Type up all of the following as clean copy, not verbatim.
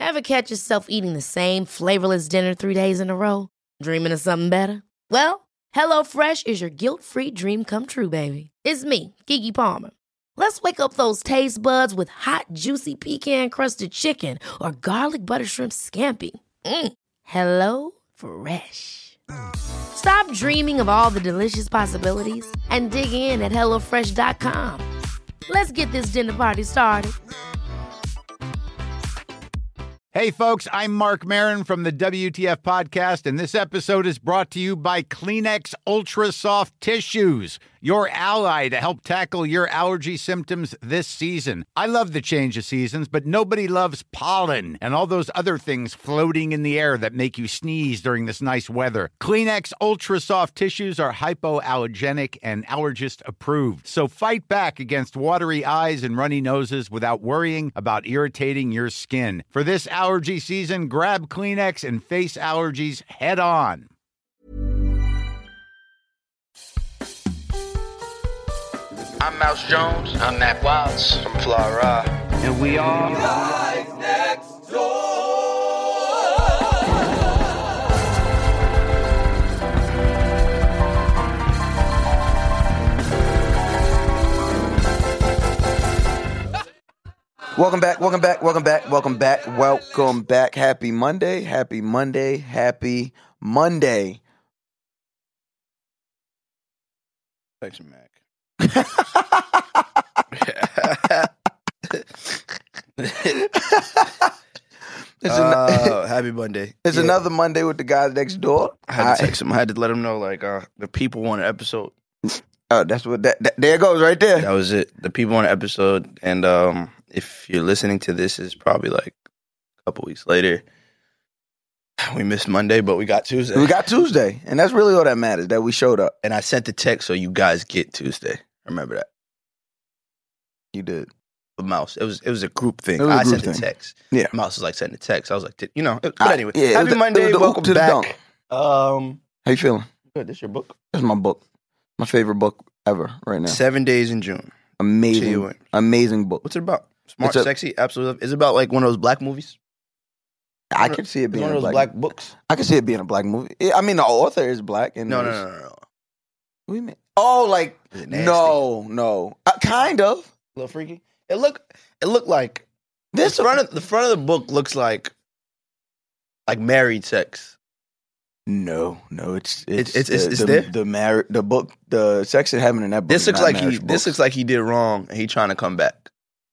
Ever catch yourself eating the same flavorless dinner 3 days in a row? Dreaming of something better? Well, HelloFresh is your guilt-free dream come true, baby. It's me, Keke Palmer. Let's wake up those taste buds with hot, juicy pecan-crusted chicken or garlic butter shrimp scampi. Hello Fresh. Stop dreaming of all the delicious possibilities and dig in at HelloFresh.com. Let's get this dinner party started. Hey, folks, I'm Mark Maron from the WTF Podcast, and this episode is brought to you by Kleenex Ultra Soft Tissues, your ally to help tackle your allergy symptoms this season. I love the change of seasons, but nobody loves pollen and all those other things floating in the air that make you sneeze during this nice weather. Kleenex Ultra Soft Tissues are hypoallergenic and allergist approved, so fight back against watery eyes and runny noses without worrying about irritating your skin. For this allergy season, grab Kleenex and face allergies head on. I'm Mouse Jones. I'm Mac Wilds from Fly Ride. And we are Guys Next Door. Welcome back. Happy Monday. Thanks, Mac. Happy Monday. It's another Monday with the guys next door. I had to text him. I had to let him know, the people want an episode. Oh, that's what that there it goes right there. That was it. The people want an episode. And if you're listening to this, it's probably like a couple weeks later. We missed Monday, but we got Tuesday. And that's really all that matters, that we showed up. And I sent the text so you guys get Tuesday. Remember that. You did. But Mouse, it was a group thing. I sent the text. Yeah. Mouse was like, send the text. I was like, but anyway. Yeah, Happy Monday. Welcome back. How you feeling? Good. This your book? That's my book. My favorite book ever right now. 7 Days in June. Amazing book. What's it about? Smart, sexy, absolutely. Is it about like one of those black movies? I can see it being one of those black books. I can see it being a black movie. I mean, the author is black. And No. What do you mean? Oh, like no. Kind of. A little freaky. It looked like the front of the book looks like married sex. No, it's there. The book, the sex that happened in that book. This looks like he did wrong and he trying to come back.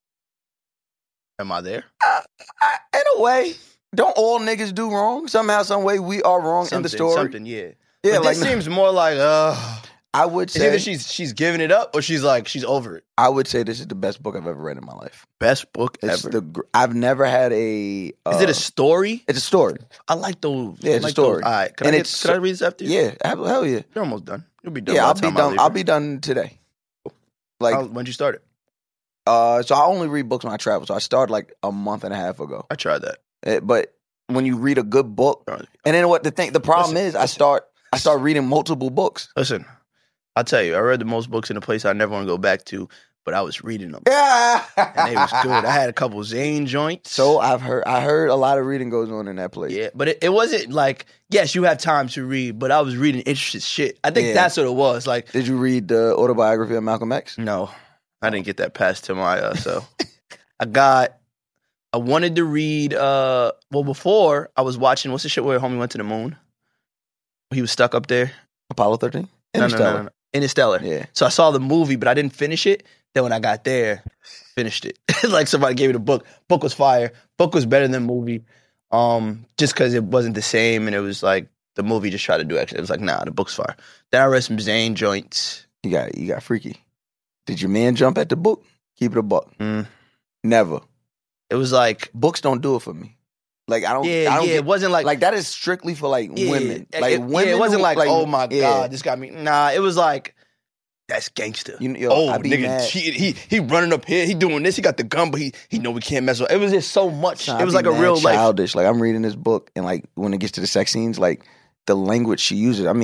Am I there? In a way, don't all niggas do wrong? Somehow, some way, we are wrong in the story. Something, yeah. Yeah, but this seems more like I would say either she's giving it up or she's over it. I would say this is the best book I've ever read in my life. Best book ever. I've never had a. Is it a story? It's a story. I like those. Yeah, it's a story. All right, can I read this after you? Yeah, hell yeah. You're almost done. You'll be done. Yeah, I'll be done today. Like when'd you start it? So I only read books when I travel. So I started like a month and a half ago. I tried that, but when you read a good book, and then the problem is, I start reading multiple books. Listen. I'll tell you, I read the most books in a place I never want to go back to, but I was reading them. Yeah. And they was good. I had a couple Zane joints. So I heard a lot of reading goes on in that place. Yeah, but it wasn't like, yes, you have time to read, but I was reading interesting shit. I think that's what it was. Like, did you read the autobiography of Malcolm X? No, I didn't get that past to my, so. I wanted to read, before I was watching, what's the shit where homie went to the moon? He was stuck up there. Apollo 13? No. Interstellar. Yeah. So I saw the movie, but I didn't finish it. Then when I got there, finished it. Like somebody gave me the book. Book was fire. Book was better than movie. Just because it wasn't the same, and it was like the movie just tried to do extra. It was like, nah, the book's fire. Then I read some Zane joints. You got freaky. Did your man jump at the book? Keep it a buck. Never. It was like books don't do it for me. Like I don't. It wasn't like that is strictly for like women. Like women. It wasn't like oh my god, this got me. Nah, it was like that's gangster. Nigga, he running up here, he doing this, he got the gun, but he know we can't mess with. It was just so much. It was like a real childish. Like I'm reading this book, and like when it gets to the sex scenes, like the language she uses. I mean,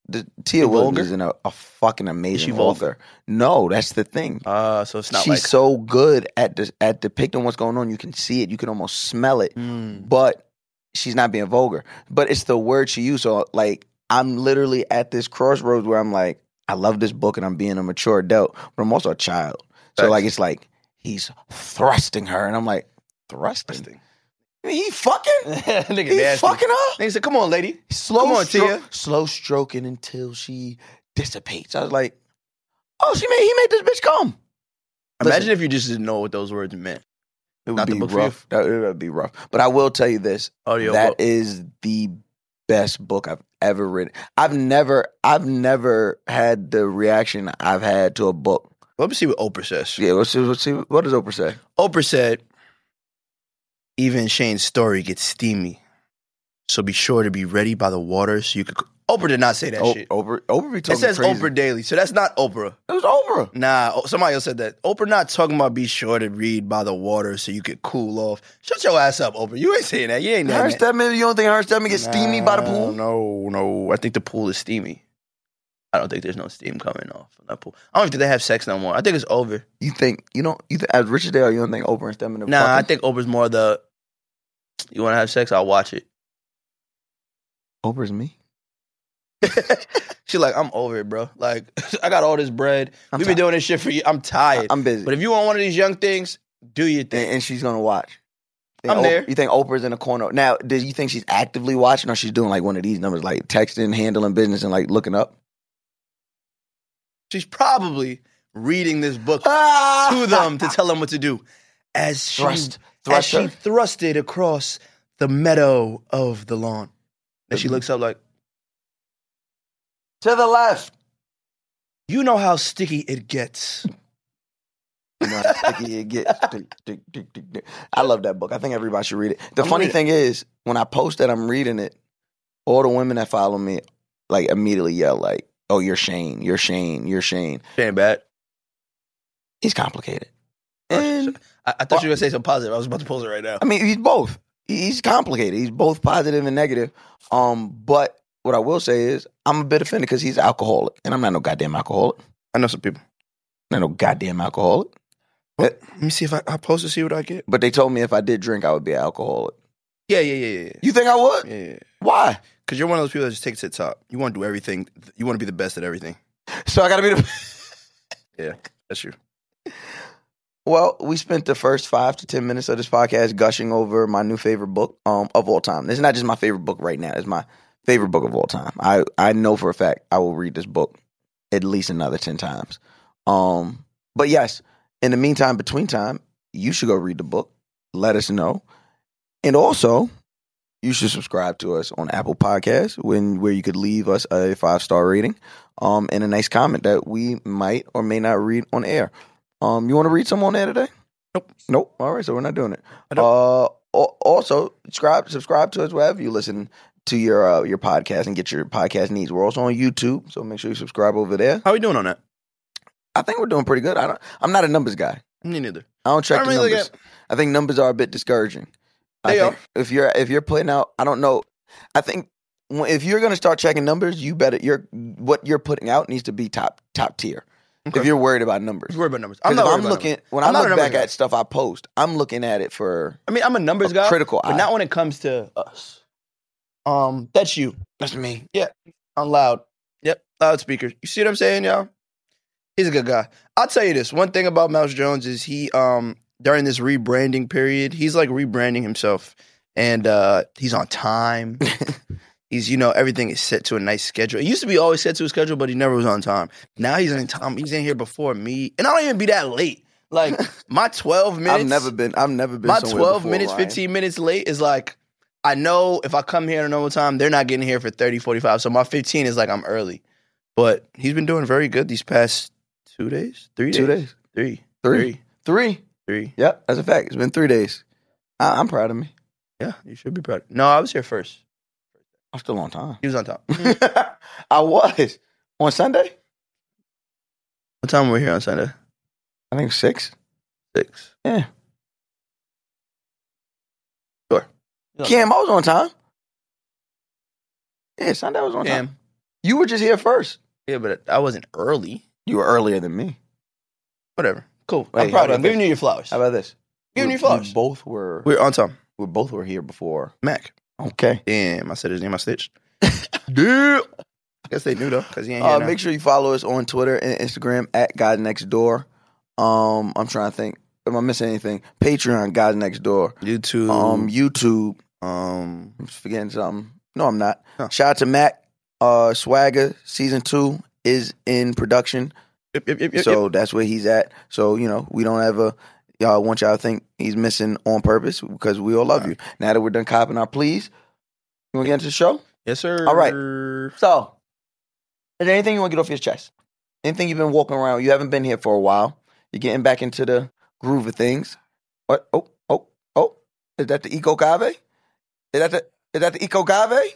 Tia Williams vulgar? isn't a fucking amazing she vulgar? author. No, that's the thing. So it's not She's like so good at depicting what's going on. You can see it. You can almost smell it. But she's not being vulgar. But it's the word she used. So like, I'm literally at this crossroads where I'm like, I love this book and I'm being a mature adult, but I'm also a child. So like, it's like he's thrusting her, and I'm like, thrusting. He fucking, Nigga he nasty. fucking up. Nigga said, "Come on, lady, Slow, come on, Tia." slow stroking until she dissipates. I was like, oh, he made this bitch come. Imagine Listen, if you just didn't know what those words meant. it would not the be book for you? rough. It would be rough. But I will tell you this: Audio that book. is the best book I've ever read. I've never had the reaction I've had to a book. Let me see what Oprah says. Yeah, let's see. What does Oprah say? Oprah said, "Even Shane's story gets steamy, so be sure to be ready by the water so you could." Oprah did not say that shit. Oprah be It talking says crazy. Oprah Daily, so that's not Oprah. It was Oprah. Nah, somebody else said that. Oprah not talking about be sure to read by the water so you could cool off. Shut your ass up, Oprah. You ain't saying that. You ain't that. Her Stedman, you don't think her Stedman gets steamy by the pool? No. I think the pool is steamy. I don't think there's no steam coming off from that pool. I don't think they have sex no more. I think it's over. You think as Richard Dale, you don't think Oprah and Stedman are Nah, I fucking? think Oprah's more the, you want to have sex? I'll watch it. Oprah's me. She like, I'm over it, bro. Like, I got all this bread. I'm We've been tired. doing this shit for you. I'm tired. I'm busy. But if you want one of these young things, do your thing. And she's gonna watch. I'm there. You think Oprah's in the corner now? Do you think she's actively watching, or she's doing like one of these numbers, like texting, handling business, and like looking up? She's probably reading this book to them to tell them what to do. As she thrusted across the meadow of the lawn. And she looks up like, to the left. you know how sticky it gets. You know how sticky it gets. I love that book. I think everybody should read it. The funny thing is, when I post that I'm reading it, all the women that follow me like immediately yell like, "Oh, you're Shane, you're Shane, you're Shane." Ain't bad. He's complicated. And I thought you were going to say something positive. I was about to post it right now. I mean, he's both. He's complicated. He's both positive and negative. But what I will say is, I'm a bit offended because he's alcoholic, and I'm not no goddamn alcoholic. I know some people. I'm not no goddamn alcoholic. Let me see if I post to see what I get. But they told me if I did drink, I would be an alcoholic. Yeah. You think I would? Yeah. Why? Because you're one of those people that just takes it to the top. You want to do everything. You want to be the best at everything. So I got to be the... Yeah, that's true. Well, we spent the first 5 to 10 minutes of this podcast gushing over my new favorite book of all time. This is not just my favorite book right now. It's my favorite book of all time. I know for a fact I will read this book at least another 10 times. But yes, in the meantime, between time, you should go read the book. Let us know. And also, you should subscribe to us on Apple Podcasts where you could leave us a 5-star rating and a nice comment that we might or may not read on air. You want to read some on air today? Nope. All right, so we're not doing it. Also, subscribe to us wherever you listen to your podcast and get your podcast needs. We're also on YouTube, so make sure you subscribe over there. How are we doing on that? I think we're doing pretty good. I'm not a numbers guy. Me neither. I don't check the really numbers. I think numbers are a bit discouraging. They are. If you're putting out, I don't know. I think if you're going to start checking numbers, you better what you're putting out needs to be top tier. Okay. If you're worried about numbers, Worried about numbers. I'm not not worried about looking numbers. when I'm I not a look back numbers guy. at stuff I post. I'm looking at it for. I mean, I'm a numbers guy, critical but eye. not when it comes to us. That's you. That's me. Yeah, on loud. Yep, loudspeaker. You see what I'm saying, y'all? He's a good guy. I'll tell you this. One thing about Mouse Jones is he, during this rebranding period, he's like rebranding himself, and he's on time. He's, everything is set to a nice schedule. It used to be always set to a schedule, but he never was on time. Now he's in time. He's in here before me, and I don't even be that late. Like my 12 minutes. I've never been. My somewhere 12 before, minutes, Ryan. 15 minutes late is like, I know if I come here at a normal time, they're not getting here for 30, 45. So my 15 is like I'm early. But he's been doing very good these past 2 days, 3 days. 2 days. Three. Yep, that's a fact. It's been 3 days. I'm proud of me. Yeah, you should be proud. No, I was here first. I'm still on time. He was on top. I was on Sunday. What time were we here on Sunday? I think 6. 6. Yeah. Sure. Cam, I was on time. Yeah, Sunday I was on Cam. time. You were just here first. Yeah, but I wasn't early. You were earlier than me. Whatever. Cool. Hey, I'm proud of you. how I'm about giving you your flowers. How about this? Giving you flowers. We both were. We're on time. We both were here before. Mac. Okay. Damn, I said his name. I stitched. Damn. I guess they knew though, because he ain't here now. Make sure you follow us on Twitter and Instagram at God Next Door. I'm trying to think. Am I missing anything? Patreon, God Next Door. YouTube. I'm forgetting something. No, I'm not. Huh. Shout out to Mac. Swagger season 2 is in production. Yep. So that's where he's at. So, we don't ever want y'all to think he's missing on purpose because we all love you. Now that we're done copping our pleas, you want to get into the show? Yes, sir. All right. So, is there anything you want to get off your chest? Anything you've been walking around? You haven't been here for a while. You're getting back into the groove of things. What? Oh. Is that the Eco Gave? Is that the Eco Gave?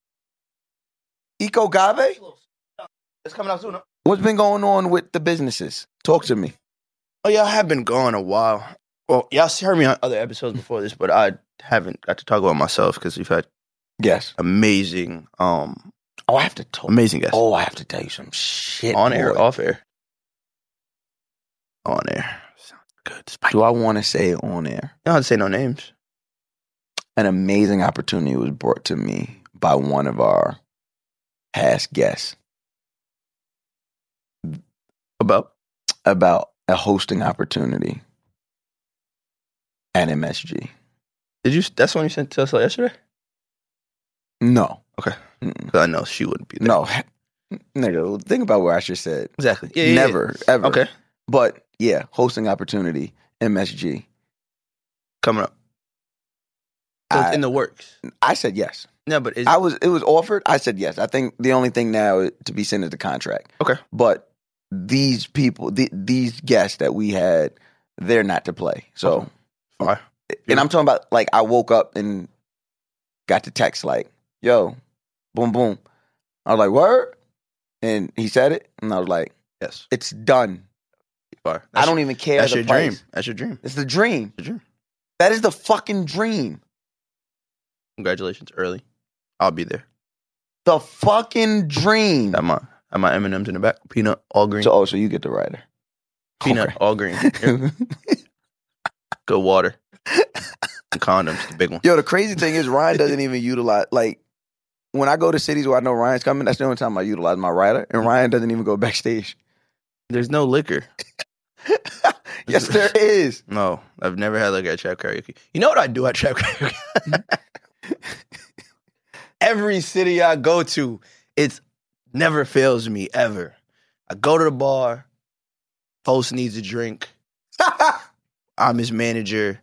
Eco Gave? It's coming out soon. Huh? What's been going on with the businesses? Talk to me. Oh, yeah, I have been gone a while. Well, y'all heard me on other episodes before this, but I haven't got to talk about myself because we've had amazing, I have to talk. amazing guests. Oh, I have to tell you some shit. On air, boy. off air? On air. Sounds good. Do I want to say it on air? You don't have to say no names. An amazing opportunity was brought to me by one of our past guests About a hosting opportunity at MSG. That's the one you sent to us yesterday? No. Okay. Mm-mm. 'Cause I know she wouldn't be there. No. Nigga, think about what I just said. Exactly. Yeah. Never, ever. Okay. But yeah, hosting opportunity, MSG. Coming up. So it's in the works. I said yes. No, but It was offered. I said yes. I think the only thing now to be sent is the contract. Okay. But these people, these guests that we had, they're not to play. So, Fine. and I'm talking about like I woke up and got the text like, "Yo, boom, boom." I was like, "Word," and he said it, and I was like, Yes. "It's done." Fire. I don't even care. That's the your price. dream. That's your dream. It's the dream. Your dream. That is the fucking dream. Congratulations, early. I'll be there. The fucking dream. Got my M&Ms in the back. Peanut, all green. So you get the rider. Peanut, Okay. all green. Here. Good water. And condoms, the big one. Yo, the crazy thing is Ryan doesn't even utilize, like, when I go to cities where I know Ryan's coming, that's the only time I utilize my rider, and Ryan doesn't even go backstage. There's no liquor. Yes, there is. No, I've never had liquor at Trap Karaoke. You know what I do at Trap Karaoke? Every city I go to, it never fails me, ever. I go to the bar, host needs a drink, I'm his manager.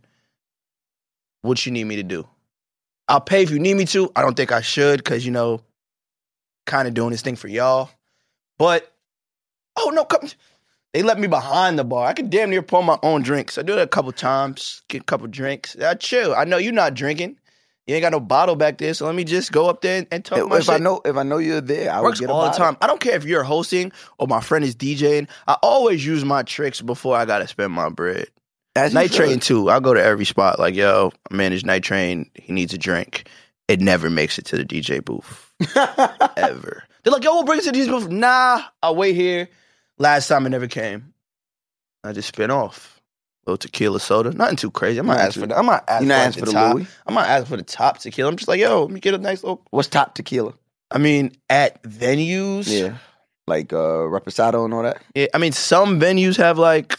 What you need me to do? I'll pay if you need me to. I don't think I should because, kind of doing this thing for y'all. But, oh, no, come. They let me behind the bar. I can damn near pour my own drinks. I do that a couple times, get a couple drinks. I chill. I know you're not drinking. You ain't got no bottle back there, so let me just go up there and talk my If shit. I know you're there, I Works would get a all the bottle. time. I don't care if you're hosting or my friend is DJing. I always use my tricks before I gotta spend my bread. As you Night should. Train too. I go to every spot like, yo, I manage Night Train. He needs a drink. It never makes it to the DJ booth. Ever. They're like, yo, we'll bring it to the DJ booth. Nah, I'll wait here. Last time it never came. I just spin off. A little tequila soda. Nothing too crazy. I'm not asking for the, I'm not asking You're not for, asking the for the top. Louis? I'm not asking for the top tequila. I'm just like, yo, let me get a nice little. What's top tequila? I mean, at venues. Yeah. Like Reposado and all that? Yeah, I mean, some venues have like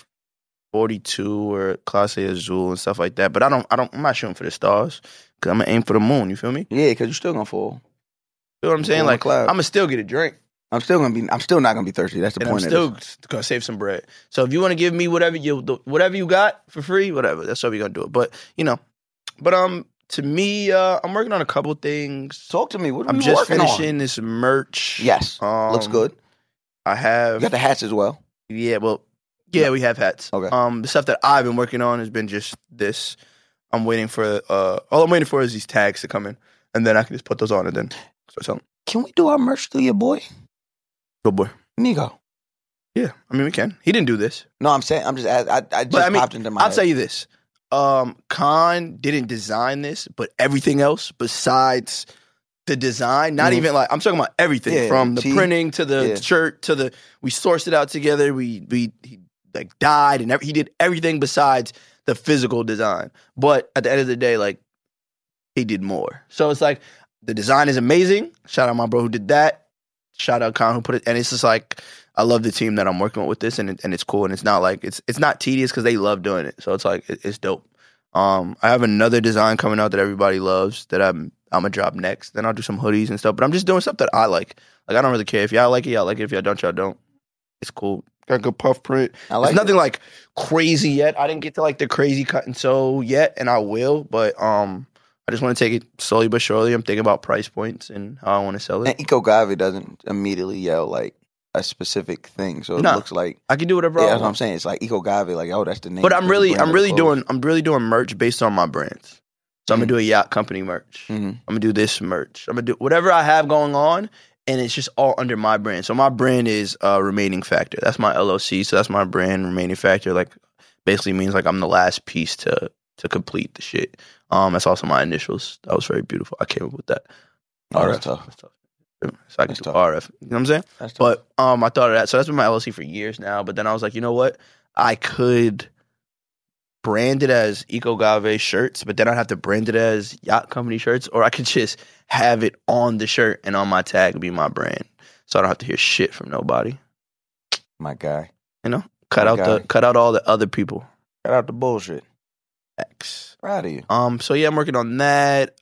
42 or Clase Azul and stuff like that. But I'm not shooting for the stars because I'm gonna aim for the moon. You feel me? Yeah, because you're still going to fall. You know what I'm saying? On the Like, cloud. I'm gonna still get a drink, I'm still not going to be thirsty. That's the and I'm point of still this. gonna save some bread. So if you want to give me whatever you got for free, whatever, that's how we gonna do it. But to me, I'm working on a couple things. Talk to me. What are I'm you just working finishing on? this merch. Yes. Looks good. I have. You got the hats as well. Yeah, we have hats. Okay. The stuff that I've been working on has been just this. I'm waiting for all I'm waiting for is these tags to come in, and then I can just put those on and then start selling. Can we do our merch through your boy? Good boy. Nigo. Yeah, I mean we can. He didn't do this, No, I'm saying, I just but I mean, popped into my I'll head. tell you this. Khan didn't design this, but everything else besides the design, not even like, I'm talking about everything from the printing to the shirt to we sourced it out together. He like dyed and he did everything besides the physical design. But at the end of the day, like he did more. So it's like the design is amazing. Shout out my bro who did that. Shout out Khan who put it. And it's just like, I love the team that I'm working with this, and it's cool. And it's not like, it's not tedious because they love doing it. So it's like, it's dope. I have another design coming out that everybody loves that I'm gonna drop next. Then I'll do some hoodies and stuff. But I'm just doing stuff that I like. Like I don't really care if y'all like it, y'all like it. If y'all don't. It's cool. Got a good puff print. It's nothing like crazy yet. I didn't get to like the crazy cut and sew yet, and I will. But I just want to take it slowly but surely. I'm thinking about price points and how I want to sell it. And Ecogave doesn't immediately yell like a specific thing, so it looks like I can do whatever. I want. That's what I'm saying. It's like Ecogave, like that's the name. But I'm really doing merch based on my brands. So I'm gonna do a yacht company merch. I'm gonna do this merch. I'm gonna do whatever I have going on, and it's just all under my brand. So my brand is Remaining Factor. That's my LLC. So that's my brand, Remaining Factor. Like basically means like I'm the last piece to complete the shit. That's also my initials. That was very beautiful. I came up with that. Oh, that's tough. So I can do RF. You know what I'm saying? But I thought of that. So that's been my LLC for years now. But then I was like, you know what? I could brand it as Ecogave shirts, but then I'd have to brand it as Yacht Company shirts, or I could just have it on the shirt and on my tag be my brand, so I don't have to hear shit from nobody. My guy, you know, cut out all the other people. Cut out the bullshit. X. Proud of you. So yeah, I'm working on that.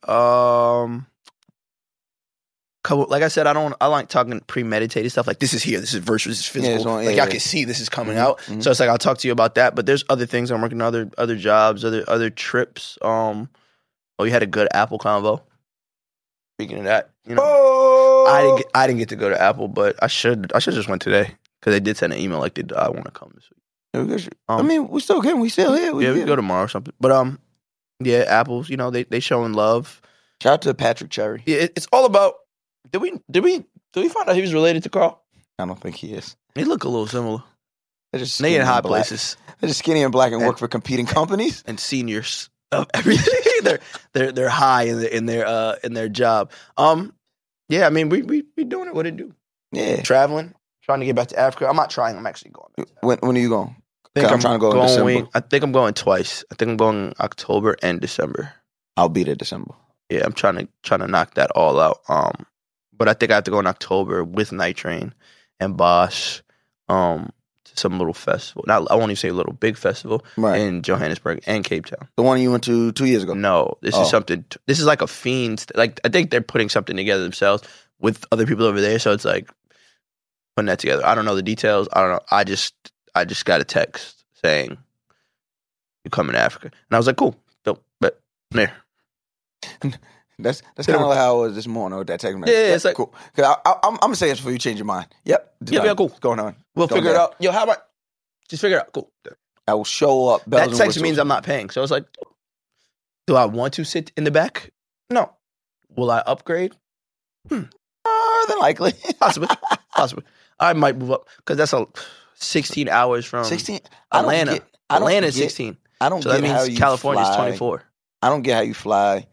Like I said, I like talking premeditated stuff. Like this is here, this is virtual, this is physical. I can see this is coming out. Mm-hmm. So it's like I'll talk to you about that. But there's other things I'm working on, other jobs, other trips. We had a good Apple convo. Speaking of that, you know, I didn't get to go to Apple, but I should just went today because they did send an email like I want to come this week. I mean, we still can. We still here. We can go tomorrow or something. But yeah, Apple's. You know, they showing love. Shout out to Patrick Cherry. It's all about. Did we find out he was related to Carl? I don't think he is. They look a little similar. They're just they in high places. They're just skinny and black and work for competing companies and seniors of everything. they're high in their job. Yeah, I mean we doing it. What it do? Yeah, traveling, trying to get back to Africa. I'm not trying. I'm actually going. When are you going? I'm trying to go in December. I think I'm going twice. I think I'm going October and December. I'll be there December. Yeah, I'm trying to knock that all out. But I think I have to go in October with Night Train and Bosch to some little festival. I won't even say little, big festival in Johannesburg and Cape Town. The one you went to 2 years ago? No, this is something. This is like a Fiends. Like I think they're putting something together themselves with other people over there. So it's like putting that together. I don't know the details. I don't know. I just got a text saying you coming to Africa, and I was like, cool, dope, but there. That's kind of like how I was this morning with that text. Yeah, it's like cool. I'm gonna say this before you change your mind. Yep. Yeah, cool. What's going on? We'll figure it out. Yo, how about just figure it out? Cool. I will show up. That text means I'm not paying. So it's like, do I want to sit in the back? No. Will I upgrade? More than likely. Possibly. I might move up because that's 16 hours from 16. Atlanta. Atlanta is 16. I don't. So get that means how you California fly. is 24. I don't get how you fly.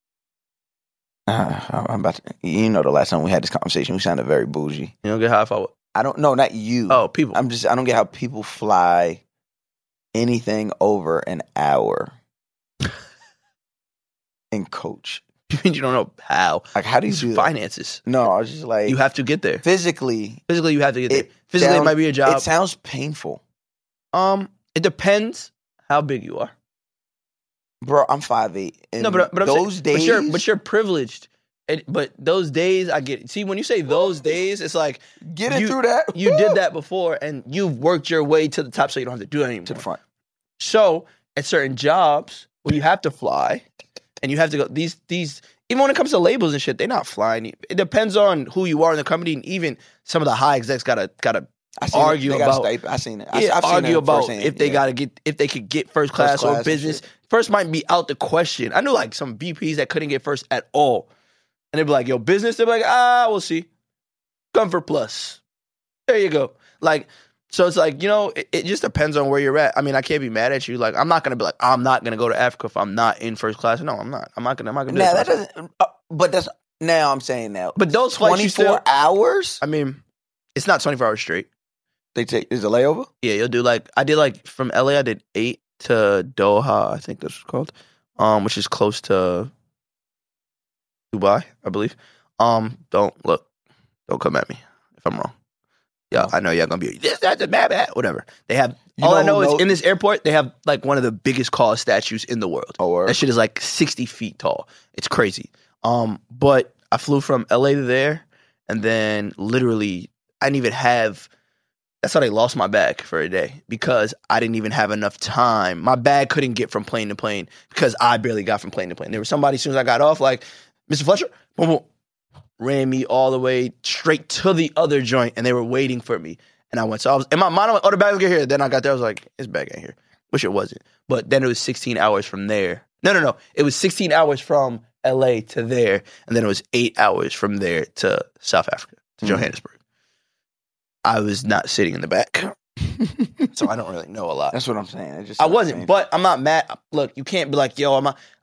I'm about to, you know, the last time we had this conversation, we sounded very bougie. You don't get how I fly? I don't know, not you. Oh, people. I don't get how people fly anything over an hour and coach. You mean you don't know how? Like, how do you do finances? That? No, I was just like, you have to get there. Physically, you have to get there. Physically, it might be a job. It sounds painful. It depends how big you are. Bro, I'm 5'8". No, but those days, but you're privileged. But those days, I get it. See, when you say those days, it's like getting through that. You did that before, and you've worked your way to the top, so you don't have to do it anymore. To the front. So at certain jobs where you have to fly, and you have to go these even when it comes to labels and shit, they're not flying. It depends on who you are in the company, and even some of the high execs gotta argue about. I seen it. I've argue seen it about if they could get first class or business. First might be out the question. I knew like some VPs that couldn't get first at all, and they'd be like, "Yo, business." They'd be like, we'll see. Comfort plus. There you go. Like, so it's like, you know, it just depends on where you're at. I mean, I can't be mad at you. Like, I'm not gonna be like, I'm not gonna go to Africa if I'm not in first class. No, I'm not. I'm not gonna do that. That doesn't. But Now I'm saying that. But those flights, you 24 hours? I mean, it's not 24 hours straight. Is a layover? Yeah, you'll do I did from LA, I did 8 to Doha, I think that's what's called, which is close to Dubai, I believe. Don't come at me if I'm wrong. Yeah, I know y'all gonna be this, that's a bad, whatever. They have all I know is in this airport they have one of the biggest KAWS statues in the world. Oh, word. That shit is 60 feet tall. It's crazy. But I flew from LA to there, and then literally I didn't even have. That's how they lost my bag for a day because I didn't even have enough time. My bag couldn't get from plane to plane because I barely got from plane to plane. There was somebody as soon as I got off, Mr. Fletcher, boom, boom, ran me all the way straight to the other joint, and they were waiting for me. And I went. So I was in my mind, the bag will get here. Then I got there, I was like, his bag ain't here. Which it wasn't. But then it was 16 hours from there. No. It was 16 hours from LA to there, and then it was 8 hours from there to South Africa, to Johannesburg. I was not sitting in the back, so I don't really know a lot. That's what I'm saying. I wasn't, but I'm not mad. Look, you can't be like, yo,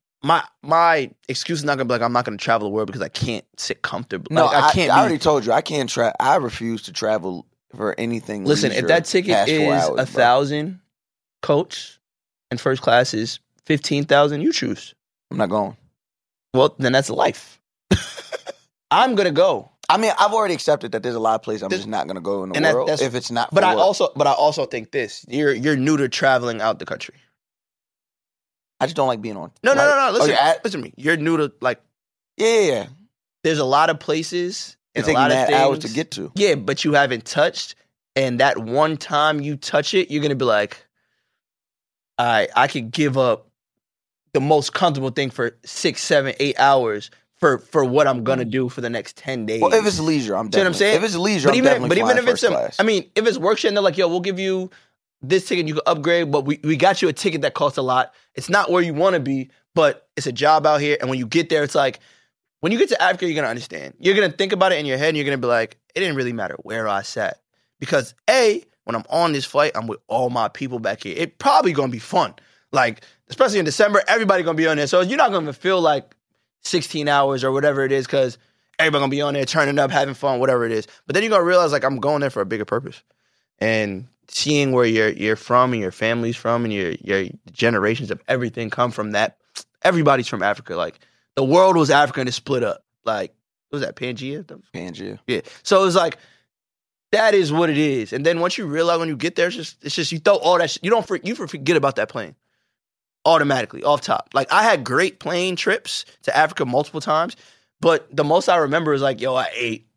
my excuse is not gonna be I'm not gonna travel the world because I can't sit comfortably. No, I can't. I already told you I can't travel. I refuse to travel for anything. Listen, if that ticket is 1,000, coach, and first class is 15,000, you choose. I'm not going. Well, then that's life. I'm gonna go. I mean, I've already accepted that there's a lot of places I'm just not going to go in the world if it's not. But I also think this: you're new to traveling out the country. I just don't like being on. No. Listen, listen to me. You're new to Yeah. There's a lot of places. It's taking that hours to get to. Yeah, but you haven't touched, and that one time you touch it, you're gonna be like, all right, I could give up the most comfortable thing for 6, 7, 8 hours. For what I'm gonna do for the next 10 days. Well, if it's leisure, I'm definitely. See what I'm saying? If it's leisure, I'm definitely flying if it's first class. I mean, if it's work shit, and they're like, yo, we'll give you this ticket, you can upgrade, but we got you a ticket that costs a lot. It's not where you want to be, but it's a job out here. And when you get there, it's like, when you get to Africa, you're gonna understand. You're gonna think about it in your head, and you're gonna be like, it didn't really matter where I sat because when I'm on this flight, I'm with all my people back here. It probably gonna be fun, especially in December, everybody gonna be on there, so you're not gonna feel like 16 hours or whatever it is because everybody gonna be on there turning up, having fun, whatever it is. But then you're gonna realize I'm going there for a bigger purpose. And seeing where you're from and your family's from and your generations of everything come from that. Everybody's from Africa. The world was Africa and it split up. What was that, Pangea? Pangea. Yeah. So it was that is what it is. And then once you realize when you get there, it's just you throw all that shit. You forget about that plane. Automatically, off top. I had great plane trips to Africa multiple times, but the most I remember is yo, I ate.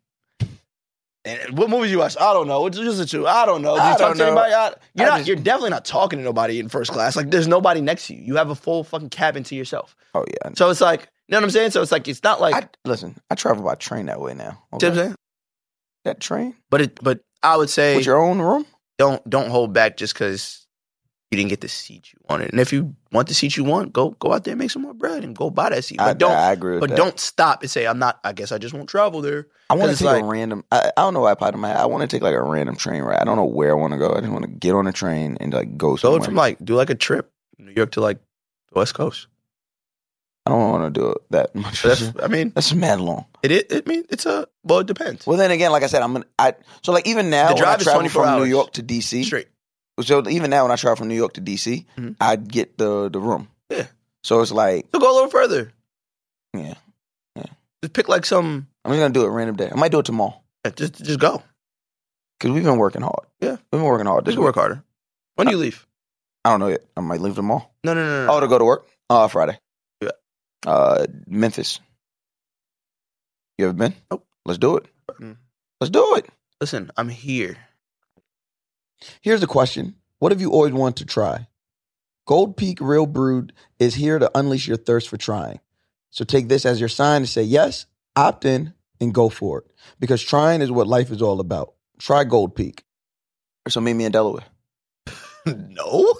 And what movies you watch? I don't know. What you listen to? I don't know. Do you talk to anybody? You're definitely not talking to nobody in first class. There's nobody next to you. You have a full fucking cabin to yourself. Oh, yeah. So it's you know what I'm saying? So it's it's not listen, I travel by train that way now. Okay. You know what I'm saying? That train? But I would say... With your own room? Don't hold back just because you didn't get the seat you wanted. And if you want the seat you want, go out there and make some more bread and go buy that seat. But I agree with that. But don't stop and say, I guess I just won't travel there. I want to take a random, I don't know why I popped in my head. I want to take a random train ride. I don't know where I want to go. I just want to get on a train and go somewhere. Go from do a trip, New York to the West Coast. I don't want to do it that much. That's mad long. It depends. Well, then again, like I said, even now, the drive when I travel from hours. New York to DC. Straight. So even now, when I travel from New York to DC, I'd get the room. Yeah. So it's So go a little further. Yeah. Just pick some. I'm just gonna do it a random day. I might do it tomorrow. Yeah, just go. Because we've been working hard. Yeah. We've been working hard. Just work harder. When do you leave? I don't know yet. I might leave tomorrow. No. Oh, to go to work? Friday. Yeah. Memphis. You ever been? Nope. Let's do it. Let's do it. Listen, I'm here. Here's the question. What have you always wanted to try? Gold Peak Real Brewed is here to unleash your thirst for trying. So take this as your sign to say yes, opt in, and go for it. Because trying is what life is all about. Try Gold Peak. So meet me in Delaware. No.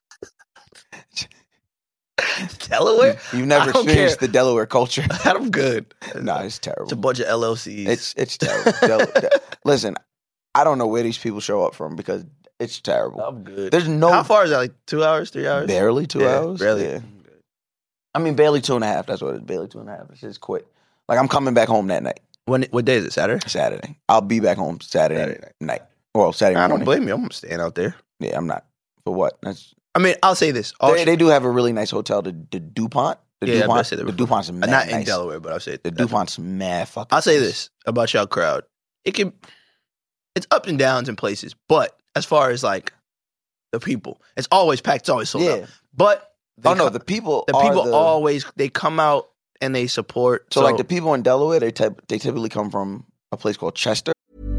Delaware? You've never experienced the Delaware culture. I'm good. No, it's terrible. It's a bunch of LLCs. It's terrible. Listen, I don't know where these people show up from because it's terrible. I'm good. There's no. How far is that? 2 hours, 3 hours? Barely 2 hours. Barely. Yeah. I mean, barely 2.5. That's what it is. Barely 2.5. It's just quick. Like, I'm coming back home that night. What day is it? Saturday? Saturday. I'll be back home Saturday night. Well, Saturday morning. I don't blame you. I'm staying out there. Yeah, I'm not. For what? I mean, I'll say this. They do have a really nice hotel, the DuPont. The DuPont's mad not nice. in Delaware, but I'll say the DuPont's mad fucking I'll say nice. this about y'all crowd. It's ups and downs in places, but as far as like the people, it's always packed, it's always sold out. But the people always, they come out and they support. So like the people in Delaware, they typically come from a place called Chester.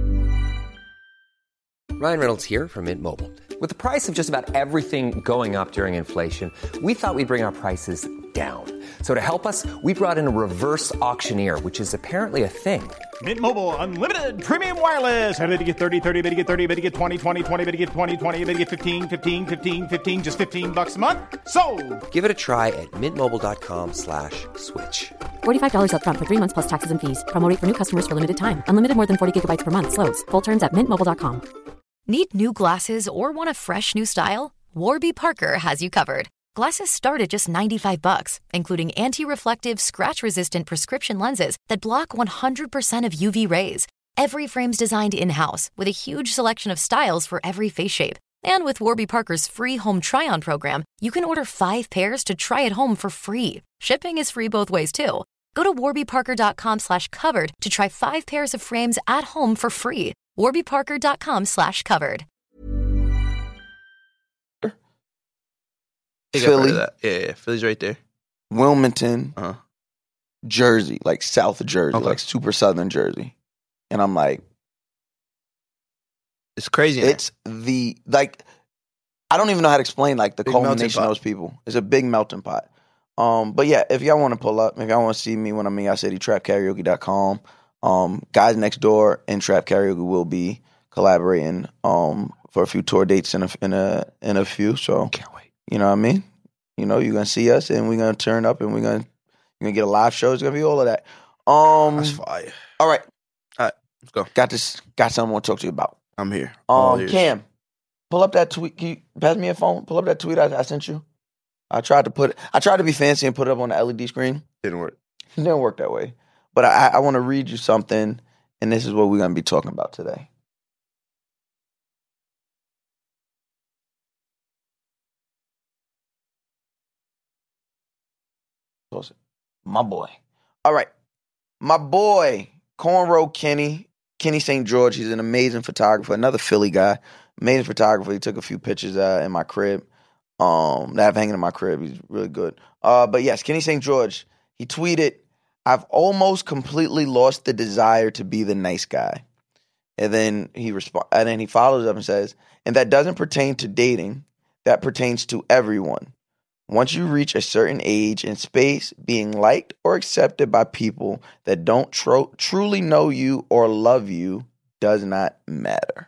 Ryan Reynolds here from Mint Mobile. With the price of just about everything going up during inflation, we thought we'd bring our prices down. So to help us, we brought in a reverse auctioneer, which is apparently a thing. Mint Mobile Unlimited Premium Wireless. How to get 30, 30, bit to get 30, bit to get 20, 20, 20, bit to get 20, 20, bit to get 15, 15, 15, 15, just $15 a month? Sold! Give it a try at mintmobile.com/switch. $45 up front for 3 months plus taxes and fees. Promo rate for new customers for limited time. Unlimited more than 40 gigabytes per month. Slows full terms at mintmobile.com. Need new glasses or want a fresh new style? Warby Parker has you covered. Glasses start at just $95, including anti-reflective, scratch-resistant prescription lenses that block 100% of UV rays. Every frame's designed in-house with a huge selection of styles for every face shape. And with Warby Parker's free home try-on program, you can order 5 pairs to try at home for free. Shipping is free both ways, too. Go to warbyparker.com/covered to try 5 pairs of frames at home for free. warbyparker.com/covered. Philly. Yeah, Philly's right there. Wilmington, Jersey, like South Jersey, like super Southern Jersey. And I'm like, it's crazy. It's I don't even know how to explain like the culmination of those people. It's a big melting pot. But yeah, if y'all want to pull up, if y'all want to see me when I'm in y'all city, trapkaraoke.com. Guys Next Door and Trap Karaoke will be collaborating for a few tour dates in a few. So can't wait. You know what I mean? You know, you're gonna see us and we're gonna turn up and you're gonna get a live show. It's gonna be all of that. That's fire. All right, let's go. Got something I want to talk to you about. I'm here. Cam, pull up that tweet. Can you pass me a phone? Pull up that tweet I sent you. I tried to be fancy and put it up on the LED screen. Didn't work. It didn't work that way. But I want to read you something, and this is what we're going to be talking about today. My boy. All right. My boy, Cornrow Kenny St. George. He's an amazing photographer, another Philly guy. Amazing photographer. He took a few pictures in my crib that I have hanging in my crib. He's really good. But yes, Kenny St. George, he tweeted, "I've almost completely lost the desire to be the nice guy." And then he follows up and says, "And that doesn't pertain to dating. That pertains to everyone. Once you reach a certain age and space, being liked or accepted by people that don't truly know you or love you does not matter."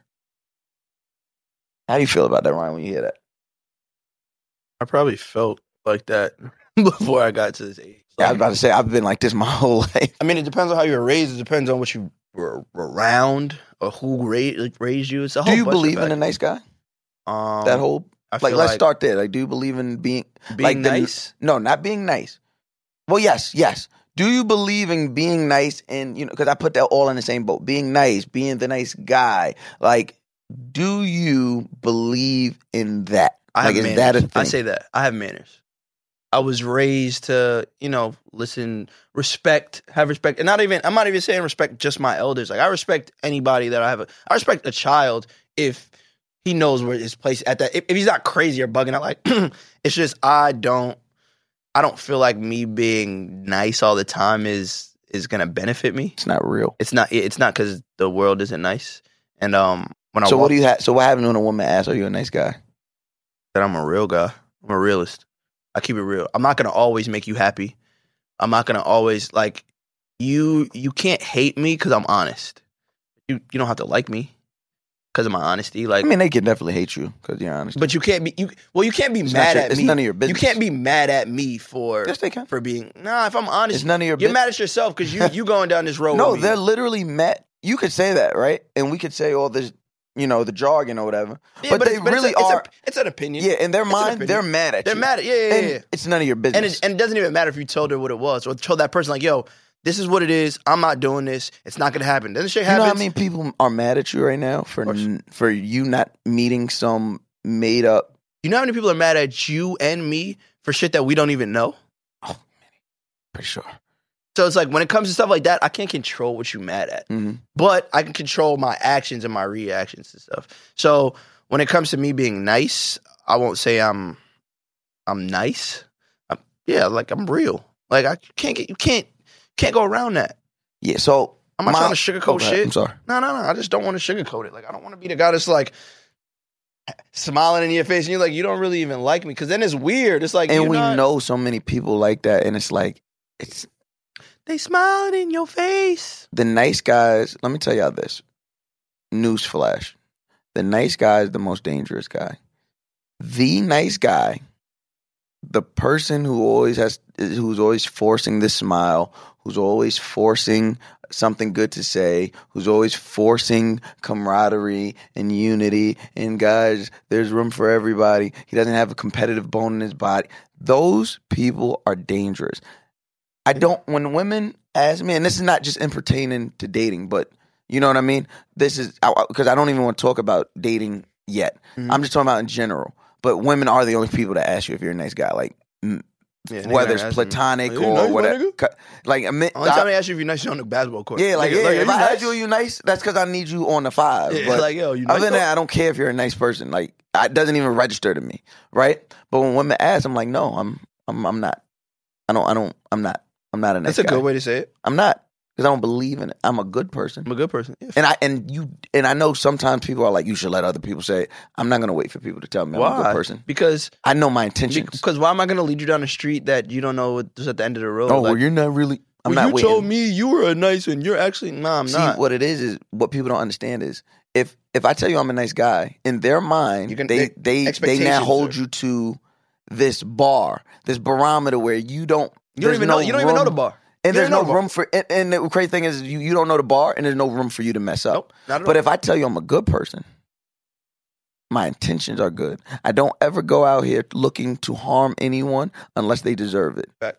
How do you feel about that, Ryan, when you hear that? I probably felt like that before I got to this age. Yeah, I was about to say, I've been like this my whole life. I mean, it depends on how you were raised. It depends on what you were around or who raised you. It's a whole Do you bunch believe of in a nice guy? That whole, let's start there. Like, do you believe in being nice? No, not being nice. Well, yes. Do you believe in being nice? And, you know, because I put that all in the same boat. Being nice, being the nice guy. Like, do you believe in that? Is that a thing? I say that. I have manners. I was raised to, have respect, and I'm not even saying respect just my elders. Like, I respect anybody that I respect a child if he knows where his place at that. If he's not crazy or bugging out, like, it's just, I don't feel like me being nice all the time is going to benefit me. It's not real. It's not because the world isn't nice. And, what do you have? So what happens when a woman asks, "Are you a nice guy?" That I'm a real guy. I'm a realist. I keep it real. I'm not going to always make you happy. I'm not going to always, like, you can't hate me because I'm honest. You don't have to like me because of my honesty. Like, I mean, they can definitely hate you because you're honest. But you can't be, you can't be mad at me. It's none of your business. You can't be mad at me for, yes, they can. For being, if I'm honest. It's none of your business. You're business. mad at yourself because you going down this road No, with me. they're literally mad. You could say that, right? And we could say all this, the jargon or whatever. Yeah, but they really are. It's an opinion. Yeah, in their mind, they're mad at you. They're mad at, yeah. It's none of your business. And it doesn't even matter if you told her what it was or told that person, like, yo, this is what it is. I'm not doing this. It's not gonna happen. Then the shit You happens. know how many people are mad at you right now for you not meeting some made up? You know how many people are mad at you and me for shit that we don't even know? Oh, pretty sure. So it's like when it comes to stuff like that, I can't control what you're mad at, but I can control my actions and my reactions and stuff. So when it comes to me being nice, I won't say I'm nice. I'm real. Like you can't go around that. Yeah. So I'm not trying to sugarcoat shit. I'm sorry. No. I just don't want to sugarcoat it. Like I don't want to be the guy that's like smiling in your face and you're like, you don't really even like me, because then it's weird. It's like, and we know so many people like that, and it's like they smiling in your face. The nice guys, let me tell y'all this. Newsflash. The nice guy is the most dangerous guy. The nice guy, the person who's always forcing the smile, who's always forcing something good to say, who's always forcing camaraderie and unity, and guys, there's room for everybody. He doesn't have a competitive bone in his body. Those people are dangerous. When women ask me, and this is not just in pertaining to dating, but you know what I mean? This is, because I don't even want to talk about dating yet. I'm just talking about in general. But women are the only people that ask you if you're a nice guy. Like, whether it's platonic or whatever. Like, only time they ask you if you're nice, you're on the basketball court. Yeah, if I ask you nice, that's because I need you on the 5. Yeah, but like, yo, you nice. Other than that, I don't care if you're a nice person. Like, it doesn't even register to me, right? But when women ask, I'm like, no, I'm not. I'm not a nice guy. That's a good way to say it. I'm not. Because I don't believe in it. I'm a good person. I'm a good person. Yeah. And I know sometimes people are like, you should let other people say it. I'm not going to wait for people to tell me I'm a good person. Because I know my intentions. Because why am I going to lead you down the street that you don't know what's at the end of the road? Oh, well, you're not really. I'm not you waiting. told me you were a nice one. You're actually, nah, I'm not. See, what it is what people don't understand is if I tell you I'm a nice guy, in their mind, they now hold you to this bar, this barometer where you don't even know the bar. And there's no room for, and the crazy thing is you don't know the bar, and there's no room for you to mess up. Nope, not at all. But if I tell you I'm a good person, my intentions are good. I don't ever go out here looking to harm anyone unless they deserve it. Fact.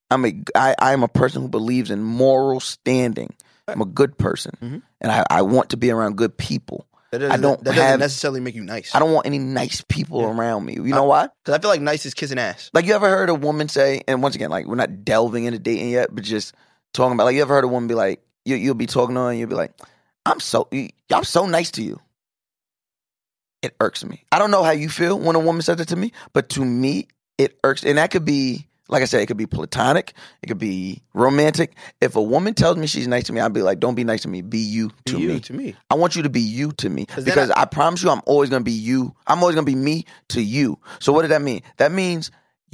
I am a person who believes in moral standing. I'm a good person, and I want to be around good people. That doesn't necessarily make you nice. I don't want any nice people around me. You know why? Because I feel like nice is kissing ass. Like, you ever heard a woman say, and once again, like, we're not delving into dating yet, but just talking about, like, you ever heard a woman be like, you'll be talking to her and you'll be like, I'm so nice to you. It irks me. I don't know how you feel when a woman says it to me, but to me, it irks. And that could be, like I said, it could be platonic. It could be romantic. If a woman tells me she's nice to me, I'll be like, don't be nice to me. Be you to me. I want you to be you to me. Because I promise you, I'm always going to be you. I'm always going to be me to you. So what does that mean? That means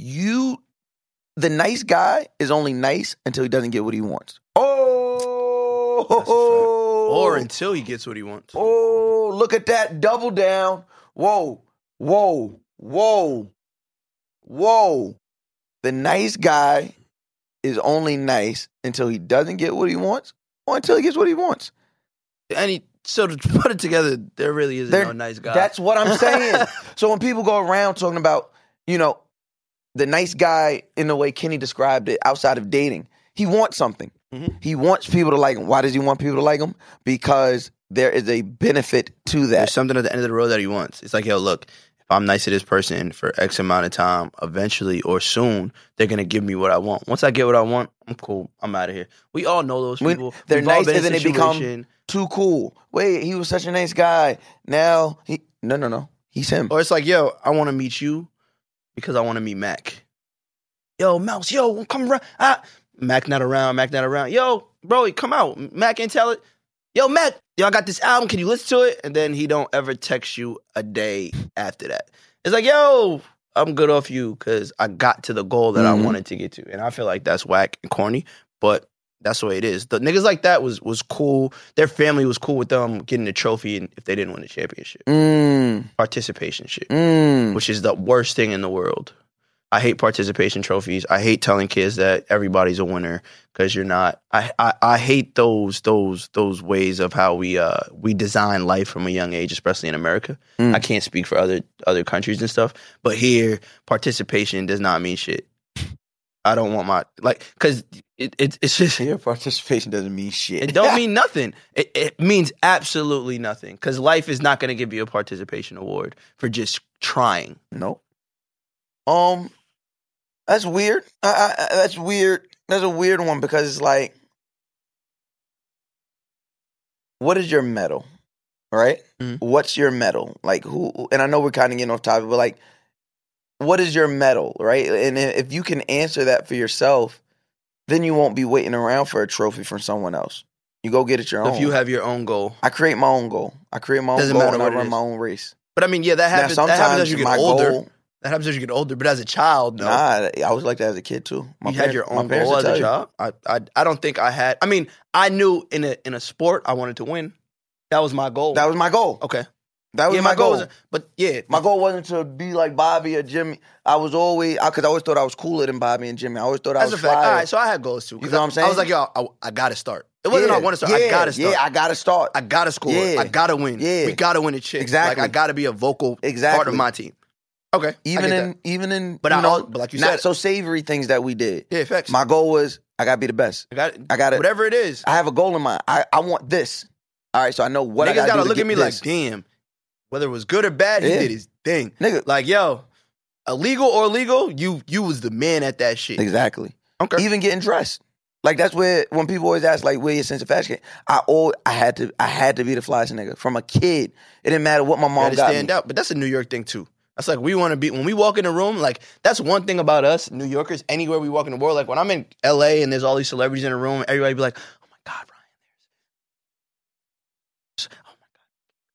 the nice guy is only nice until he doesn't get what he wants. Or until he gets what he wants. Oh, look at that. Double down. Whoa. The nice guy is only nice until he doesn't get what he wants or until he gets what he wants. So to put it together, there really isn't no nice guy. That's what I'm saying. So when people go around talking about, the nice guy in the way Kenny described it outside of dating, he wants something. He wants people to like him. Why does he want people to like him? Because there is a benefit to that. There's something at the end of the road that he wants. It's like, yo, look, if I'm nice to this person for X amount of time, eventually or soon, they're going to give me what I want. Once I get what I want, I'm cool. I'm out of here. We all know those people. They're nice and then they become too cool. Wait, he was such a nice guy. Now, no. He's him. Or it's like, yo, I want to meet you because I want to meet Mac. Yo, Mouse, yo, come around. Mac not around. Yo, bro, come out. Mac ain't tell it. Yo, Mac, I got this album. Can you listen to it? And then he don't ever text you a day after that. It's like, yo, I'm good off you because I got to the goal that I wanted to get to. And I feel like that's whack and corny, but that's the way it is. The niggas like that was cool. Their family was cool with them getting the trophy and if they didn't win the championship. Participation shit, which is the worst thing in the world. I hate participation trophies. I hate telling kids that everybody's a winner because you're not. I hate those ways of how we design life from a young age, especially in America. I can't speak for other countries and stuff, but here participation does not mean shit. I don't want because It's just Your participation doesn't mean shit. it don't mean nothing. It means absolutely nothing because life is not going to give you a participation award for just trying. Nope. That's weird. That's weird. That's a weird one because it's like, what is your medal, right? Mm-hmm. What's your medal? Like who? And I know we're kind of getting off topic, but like, what is your medal, right? And if you can answer that for yourself, then you won't be waiting around for a trophy from someone else. You go get it your own. If you have your own goal, I create my own goal. I create my own Doesn't goal matter and I what it run is. my own race. but I mean, yeah, that happens. Now, That happens as sometimes you get my older. goal- That happens as you get older. But as a child, no. Nah, I was like that as a kid too. You had your own goal as a child. I don't think I had. I mean, I knew in a sport I wanted to win. That was my goal. That was my goal. Okay. That was Yeah, my goal. wasn't- but yeah, My goal wasn't to be like Bobby or Jimmy. I was always, because I always thought I was cooler than Bobby and Jimmy. I always thought I that's was a fact. flyer. All right, so I had goals too. 'Cause You know what I'm saying? I was like, yo, I got to start. It wasn't I want to start. I got to start. Yeah, I got to start. I got to score. Yeah. I got to win. Yeah. We got to win a shit. Exactly. Like, I got to be a vocal part Exactly. of my team. Okay. Even I get in, that. But you I know, al- but like you not said- so savory things that we did. Yeah, facts. My goal was, I got to be the best. I got it. Whatever it is. I have a goal in mind. I want this. All right, so I know what I Niggas got to gotta do to look get at me this. like, damn. Whether it was good or bad, he Yeah. did his thing. Nigga. Like, yo, illegal or legal, you was the man at that shit. Exactly. Okay. Even getting dressed. Like that's where when people always ask like where your sense of fashion came, I had to be the flyest nigga from a kid. It didn't matter what my mom Gotta got stand me. out. But that's a New York thing too. That's like we want to be when we walk in a room. Like that's one thing about us New Yorkers. Anywhere we walk in the world, like when I'm in LA and there's all these celebrities in a room, everybody be like, "Oh my God, Ryan, there's oh my God,"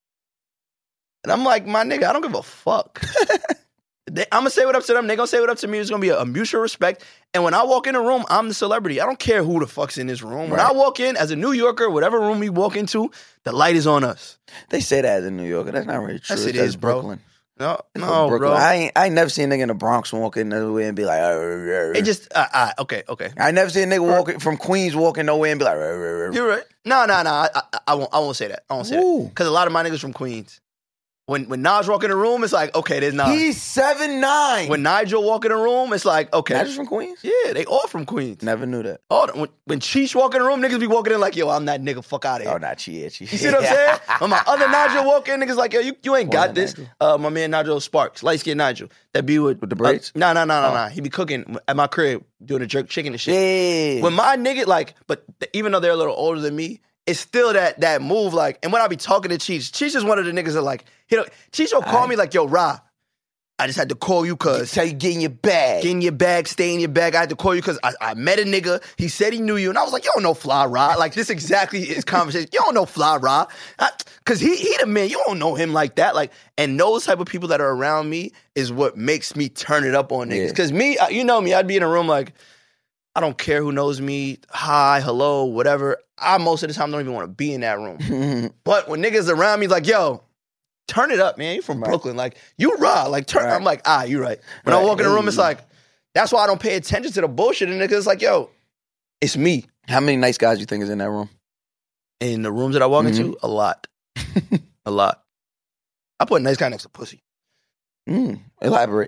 and I'm like, "My nigga, I don't give a fuck." I'm gonna say what up to them. They gonna say what up to me. It's gonna be a mutual respect. And when I walk in a room, I'm the celebrity. I don't care who the fuck's in this room. When Right. I walk in as a New Yorker, whatever room we walk into, the light is on us. They say that as a New Yorker. That's not really true. Yes, it That's is, bro. Brooklyn. No, It's no, Brooklyn. bro. I ain't never seen a nigga in the Bronx walking nowhere and be like, It just okay. I never seen a nigga walking from Queens walking nowhere and be like, You're right. No. I won't say that. I won't say Ooh. that because a lot of my niggas from Queens. When Nas walk in the room, it's like okay, there's Nas. He's 7'9". When Nigel walk in the room, it's like okay, Nigel's from Queens? Yeah, they all from Queens. Never knew that. When Cheech walk in the room, niggas be walking in like yo, I'm that nigga. Fuck out of here. Oh, not Chi. You see what I'm saying? When my other Nigel walk in, niggas like, yo, you ain't got this. My man Nigel Sparks, light skinned Nigel, that be with the braids? No. He be cooking at my crib, doing the jerk chicken and shit. Yeah. When my nigga, like, but even though they're a little older than me, it's still that move, like, and when I be talking to Cheech is one of the niggas that like, Cheech will call me like, yo, Ra, I just had to call you cause Tell you get in your bag. get in your bag, stay in your bag. I had to call you because I met a nigga. He said he knew you. And I was like, you don't know Fly Rod. Like, this exactly his conversation. You don't know Fly Rod. Because he the man. You don't know him like that. Like, and those type of people that are around me is what makes me turn it up on niggas. Yeah. Because me, you know me, I'd be in a room like, I don't care who knows me. Hi, hello, whatever. I most of the time don't even want to be in that room. But when niggas around me like, yo, turn it up, man. You from Brooklyn. Like, you raw. Like, turn. Right. I'm like, you right. When I walk in the room, it's like, that's why I don't pay attention to the bullshit. And niggas it's like, yo, it's me. How many nice guys you think is in that room? In the rooms that I walk into, a lot. A lot. I put a nice guy next to pussy. Elaborate.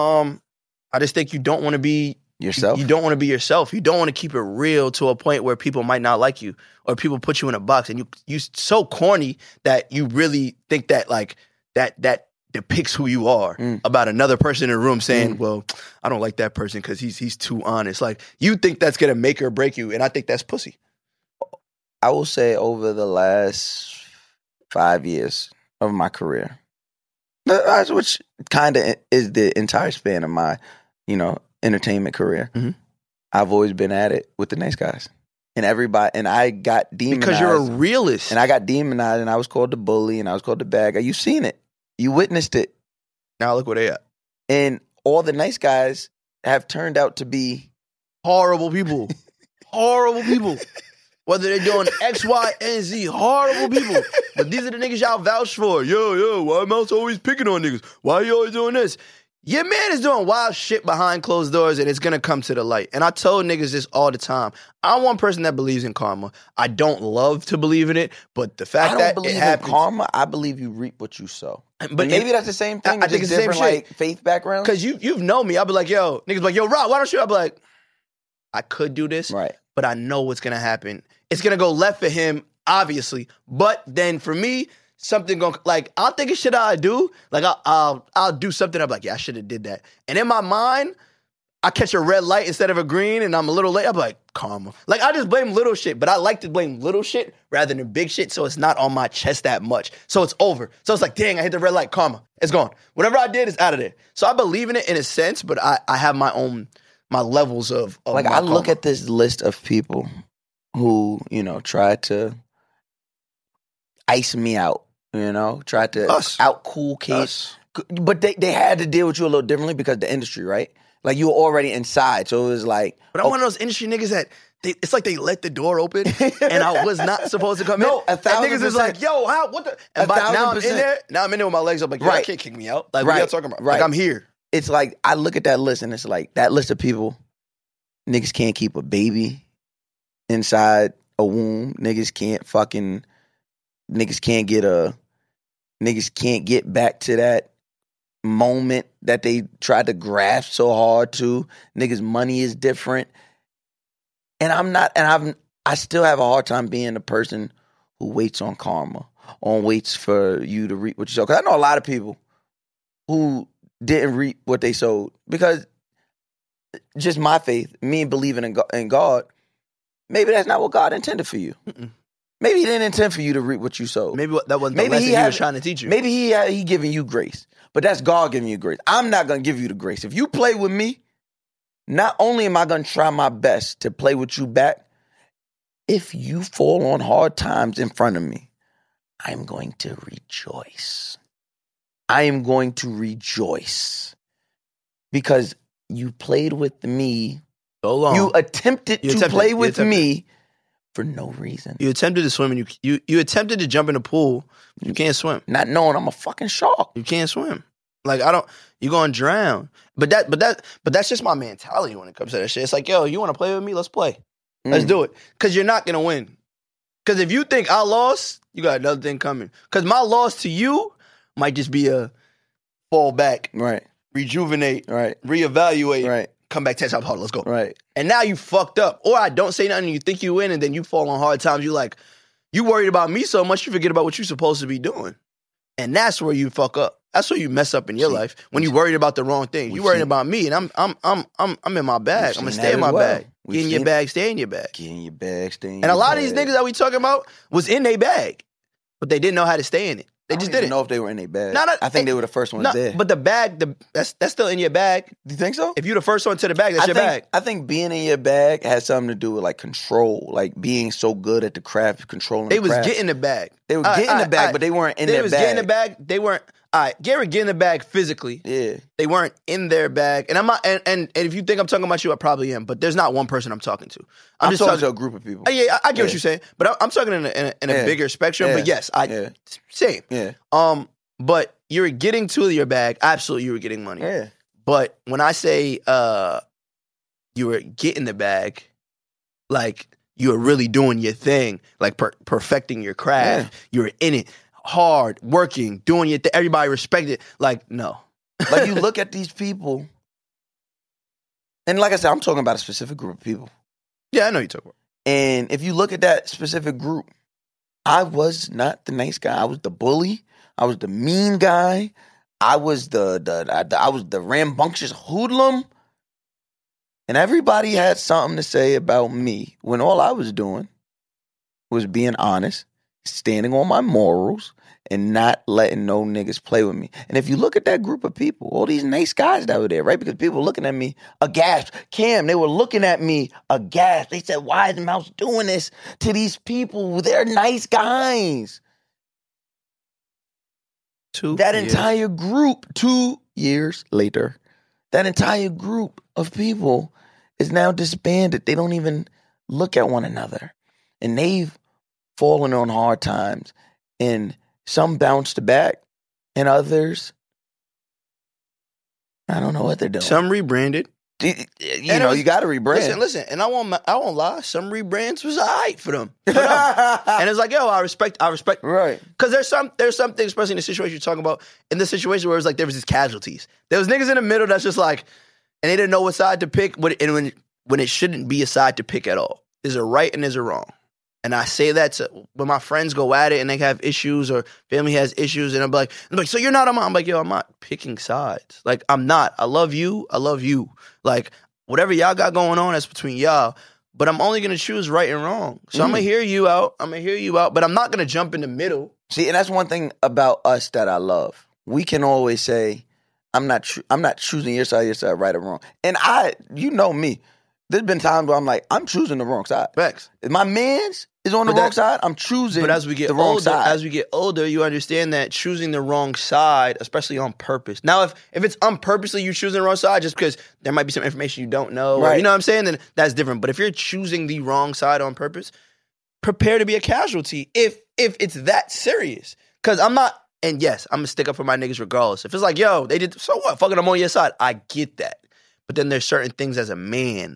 I just think you don't want to be Yourself? You don't want to be yourself. You don't want to keep it real to a point where people might not like you or people put you in a box and you so corny that you really think that like that depicts who you are about another person in the room saying, well, I don't like that person because he's too honest. Like you think that's gonna make or break you, and I think that's pussy. I will say over the last 5 years of my career, which kind of is the entire span of my, entertainment career. I've always been at it with the nice guys. And everybody, and I got demonized. Because you're a realist. And I got demonized and I was called the bully and I was called the bad guy. You've seen it. You witnessed it. Now look where they at. And all the nice guys have turned out to be horrible people. Horrible people. Whether they're doing X, Y, and Z, horrible people. But these are the niggas y'all vouch for. Yo, why Mouse always picking on niggas? Why you always doing this? Your man is doing wild shit behind closed doors and it's going to come to the light. And I told niggas this all the time. I'm one person that believes in karma. I don't love to believe in it, but the fact that believe it happens. in karma. I believe you reap what you sow. But maybe that's the same thing. I think it's the same different, shit. faith backgrounds. Because you've known me. I'll be like, yo, niggas be like, yo, Rob, why don't you? I'll be like, I could do this. Right. but I know what's gonna happen. It's gonna go left for him, obviously. But then for me, something going like I'll think of shit I do. Like I'll do something. I'm like, yeah, I should have did that. And in my mind, I catch a red light instead of a green, and I'm a little late. I'm like, karma. Like I just blame little shit, but I like to blame little shit rather than big shit, so it's not on my chest that much. So it's over. So it's like, dang, I hit the red light. Karma. It's gone. Whatever I did is out of there. So I believe in it in a sense, but I have my levels of like I look at this list of people who, you know, tried to ice me out, you know, tried to out cool kids. But they had to deal with you a little differently because of the industry, right? Like you were already inside, so it was like. But I'm one of those industry niggas that it's like they let the door open, and I was not supposed to come in. No, 1,000%. And niggas is like, yo, how? What the? And now I'm in there. Now I'm in there with my legs up. Like, yo, Right. I can't kick me out. Like, what are y'all talking about? Right. Like, I'm here. It's like I look at that list and it's like that list of people. Niggas can't keep a baby inside a womb. Niggas can't get back to that moment that they tried to grasp so hard to. Niggas' money is different. And I still have a hard time being the person who waits on karma, or waits for you to reap what you sow. Because I know a lot of people who didn't reap what they sowed because just my faith, me believing in God, maybe that's not what God intended for you. Mm-mm. Maybe He didn't intend for you to reap what you sowed. Maybe that wasn't the lesson He was trying to teach you. Maybe He giving you grace, but that's God giving you grace. I'm not going to give you the grace. If you play with me, not only am I going to try my best to play with you back, if you fall on hard times in front of me, I'm going to rejoice. I am going to rejoice because you played with me so long. You attempted to play with me for no reason. You attempted to swim and you attempted to jump in the pool. You can't swim. Not knowing I'm a fucking shark. You can't swim. Like you're gonna drown. But that's just my mentality when it comes to that shit. It's like, yo, you wanna play with me? Let's play. Let's do it. Cause you're not gonna win. Cause if you think I lost, you got another thing coming. Cause my loss to you might just be a fall back. Right. Rejuvenate. Right. Reevaluate. Right. Come back 10 times harder. Let's go. Right. And now you fucked up. Or I don't say nothing and you think you win and then you fall on hard times. You like, you worried about me so much you forget about what you're supposed to be doing. And that's where you fuck up. That's where you mess up in your life when you worried about the wrong thing. You worried about me, and I'm in my bag. I'm gonna stay in my bag. Get in your bag, stay in your bag. Get in your bag, stay in your bag. And a lot of these niggas that we talking about was in their bag, but they didn't know how to stay in it. They just didn't know if they were in their bag. No, I think they were the first ones there. But the bag, that's still in your bag. Do you think so? If you're the first one to the bag, that's your bag. I think being in your bag has something to do with like control, like being so good at the craft, controlling the craft. They was getting the bag. They were getting the bag, but they weren't in their bag. They was getting the bag. They weren't. All right, getting the bag physically. Yeah. They weren't in their bag. And I'm not, and if you think I'm talking about you, I probably am. But there's not one person I'm talking to. I'm just talking to a group of people. Yeah, I get what you're saying. But I'm talking in a bigger spectrum. But yes, same. Yeah. But you're getting to your bag. Absolutely, you were getting money. Yeah. But when I say you were getting the bag, like you were really doing your thing, like perfecting your craft. Yeah. You were in it. Hard, working, doing your thing. Everybody respected. Like, no. Like, you look at these people, and like I said, I'm talking about a specific group of people. Yeah, I know you're talking about. And if you look at that specific group, I was not the nice guy. I was the bully. I was the mean guy. I was the rambunctious hoodlum. And everybody had something to say about me when all I was doing was being honest, standing on my morals, and not letting no niggas play with me. And if you look at that group of people, all these nice guys that were there, right? Because people were looking at me aghast. Cam, they were looking at me aghast. They said, why is Mouse doing this to these people? They're nice guys. Entire group, 2 years later, that entire group of people is now disbanded. They don't even look at one another. And they've fallen on hard times, and some bounced back, and others, I don't know what they're doing. Some rebranded. You got to rebrand. Listen, and I won't lie. Some rebrands was all right for them. And it's like, yo, I respect. Right. Because there's some things, especially in the situation you're talking about, in the situation where it was like there was these casualties. There was niggas in the middle that's just like, and they didn't know what side to pick, when it shouldn't be a side to pick at all. there's a right and there's a wrong. And I say that to, when my friends go at it and they have issues or family has issues, and I'm like, so you're not a mom. I'm like, yo, I'm not picking sides. Like, I'm not. I love you. I love you. Like, whatever y'all got going on, that's between y'all. But I'm only going to choose right and wrong. So I'm going to hear you out. But I'm not going to jump in the middle. See, and that's one thing about us that I love. We can always say, I'm not choosing your side, right or wrong. And you know me. There's been times where I'm like, I'm choosing the wrong side. Facts. If my man's is on the wrong side, I'm choosing the wrong side. As we get older, you understand that choosing the wrong side, especially on purpose. Now, if it's unpurposely you choosing the wrong side just because there might be some information you don't know, right. Or, you know what I'm saying, then that's different. But if you're choosing the wrong side on purpose, prepare to be a casualty if it's that serious. Because I'm not, and yes, I'm going to stick up for my niggas regardless. If it's like, yo, they did, so what? Fucking I'm on your side. I get that. But then there's certain things as a man,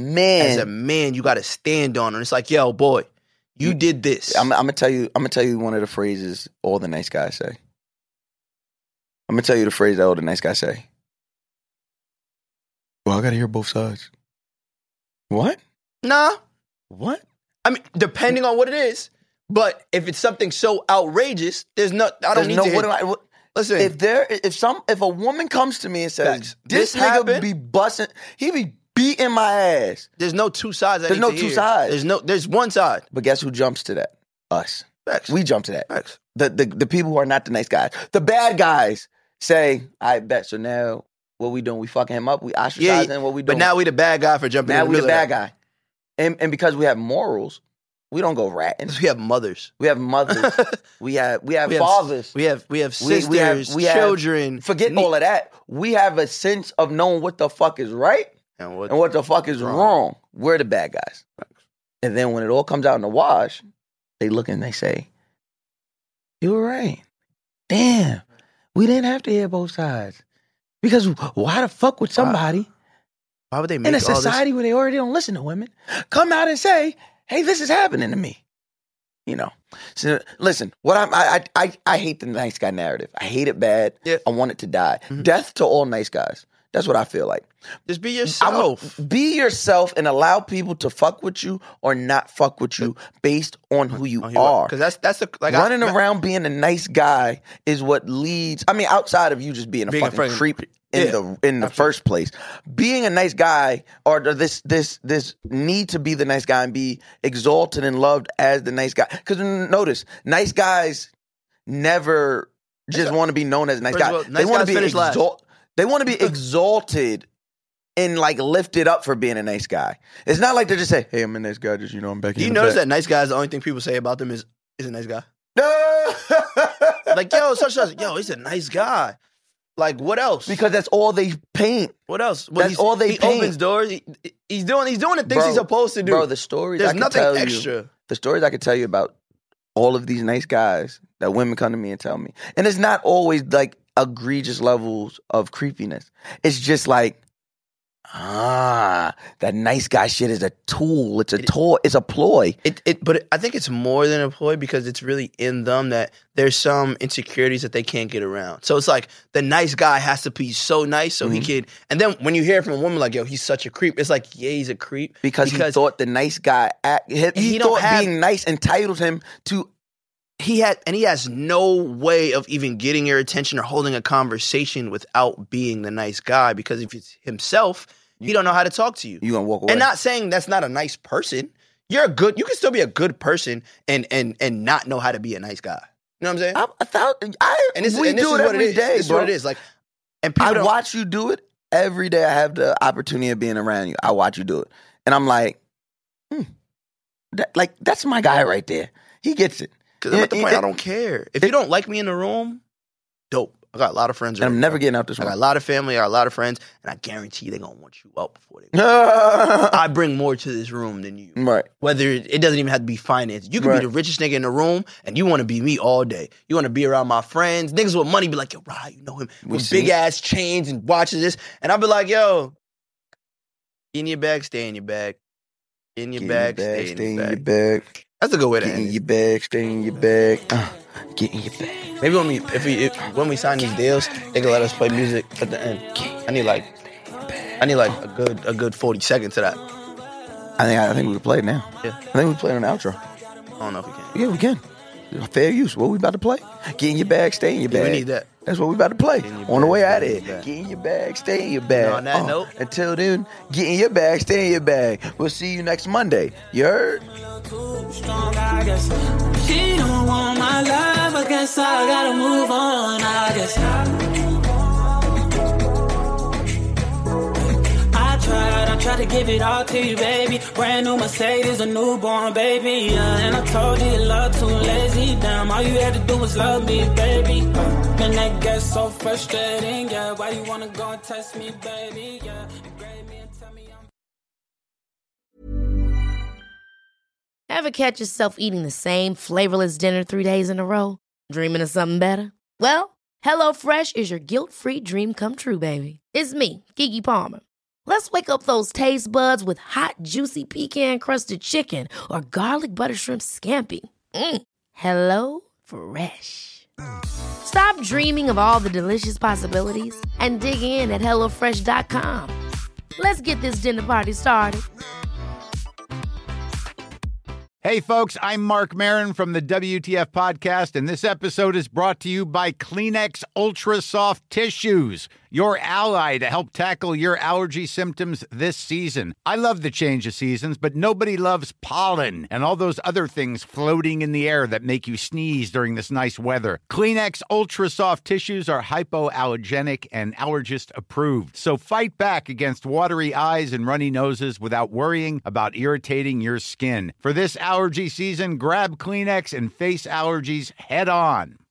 you got to stand on. And it's like, yo, boy, you did this. I'm gonna tell you one of the phrases all the nice guys say. I'm gonna tell you the phrase that all the nice guys say. Well, I gotta hear both sides. What? Nah. What? I mean, depending on what it is. But if it's something so outrageous, I don't need to. Listen, if a woman comes to me and says, facts. this nigga happened, be busting, he be beating my ass. There's no two sides. There's no two sides. There's one side. But guess who jumps to that? Us. Facts. We jump to that. Facts. The people who are not the nice guys. The bad guys say, I bet. So now what we doing? We fucking him up? We ostracizing him? What we doing? But now we the bad guy for jumping in the middle. Now we the bad guy. And because we have morals, we don't go ratting. We have mothers. We have fathers. We have sisters, children. Forget all of that. We have a sense of knowing what the fuck is right and what the fuck is wrong. We're the bad guys. And then when it all comes out in the wash, they look and they say, you were right. Damn. We didn't have to hear both sides. Because why the fuck would somebody why would they make in a society where they already don't listen to women come out and say, hey, this is happening to me. You know. So listen, I hate the nice guy narrative. I hate it bad. Yeah. I want it to die. Mm-hmm. Death to all nice guys. That's what I feel like. Just be yourself. Be yourself and allow people to fuck with you or not fuck with you based on who you are. Because that's running around being a nice guy is what leads. I mean, outside of you just being a fucking creep in the first place, being a nice guy or this need to be the nice guy and be exalted and loved as the nice guy. Because notice, nice guys never just want to be known as a nice guy. They want to be exalted. They want to be exalted and like lifted up for being a nice guy. It's not like they just say, "Hey, I'm a nice guy." Just I'm back. Do you notice that nice guys? The only thing people say about them is a nice guy. Like yo, he's a nice guy. Like what else? Because that's all they paint. What else? That's all they paint. He opens doors. He's doing the things he's supposed to do. Bro, the stories there's I can nothing tell extra. You, the stories I could tell you about all of these nice guys that women come to me and tell me, and it's not always like egregious levels of creepiness. It's just like, that nice guy shit is a tool. It's a toy. It's a ploy. But I think it's more than a ploy because it's really in them that there's some insecurities that they can't get around. So it's like the nice guy has to be so nice so he can. And then when you hear from a woman like, yo, he's such a creep, it's like, yeah, he's a creep because he thought the nice guy he thought being nice entitled him to. He has no way of even getting your attention or holding a conversation without being the nice guy because if it's himself, he don't know how to talk to you. You gonna walk away. And not saying that's not a nice person. You can still be a good person and not know how to be a nice guy. You know what I'm saying? We do it every day. This is what it is. Like, and I watch you do it every day. I have the opportunity of being around you. I watch you do it, and I'm like, that's my guy right there. He gets it. Because I'm at the point I don't care. If you don't like me in the room, dope. I got a lot of friends. And I'm never getting out this room. I got a lot of family. I got a lot of friends. And I guarantee they're going to want you out before they go. I bring more to this room than you. Right. Whether it doesn't even have to be finance. You can be the richest nigga in the room and you want to be me all day. You want to be around my friends. Niggas with money be like, yo, Rod, you know him. With big-ass chains and watches this. And I'll be like, yo, in your bag, stay in your bag. In your bag, stay in your bag. That's a good way to end it. Get in your bag, stay in your bag. Get in your bag. Maybe when we sign these deals, they can let us play music at the end. I need like a good 40 seconds to that. I think we can play it now. Yeah. I think we play it on the outro. I don't know if we can. Yeah, we can. Fair use. What we about to play? Get in your bag, stay in your bag. We need that. That's what we about to play. On the way out of here. Get in your bag, stay in your bag. On that note. Until then, get in your bag, stay in your bag. We'll see you next Monday. You heard? She don't want my love, I guess I gotta move on, I guess. I tried to give it all to you, baby. Brand new Mercedes, a newborn baby. And I told you your love too lazy. Damn, all you had to do was love me, baby. And that gets so frustrating, yeah. Why you wanna go and test me, baby? Yeah, grade me and tell me I'm... Ever catch yourself eating the same flavorless dinner 3 days in a row? Dreaming of something better? Well, HelloFresh is your guilt-free dream come true, baby. It's me, Keke Palmer. Let's wake up those taste buds with hot, juicy pecan-crusted chicken or garlic butter shrimp scampi. Hello Fresh. Stop dreaming of all the delicious possibilities and dig in at HelloFresh.com. Let's get this dinner party started. Hey, folks, I'm Mark Maron from the WTF Podcast, and this episode is brought to you by Kleenex Ultra Soft Tissues, your ally to help tackle your allergy symptoms this season. I love the change of seasons, but nobody loves pollen and all those other things floating in the air that make you sneeze during this nice weather. Kleenex Ultra Soft Tissues are hypoallergenic and allergist approved, so fight back against watery eyes and runny noses without worrying about irritating your skin. For this allergy season, grab Kleenex and face allergies head on.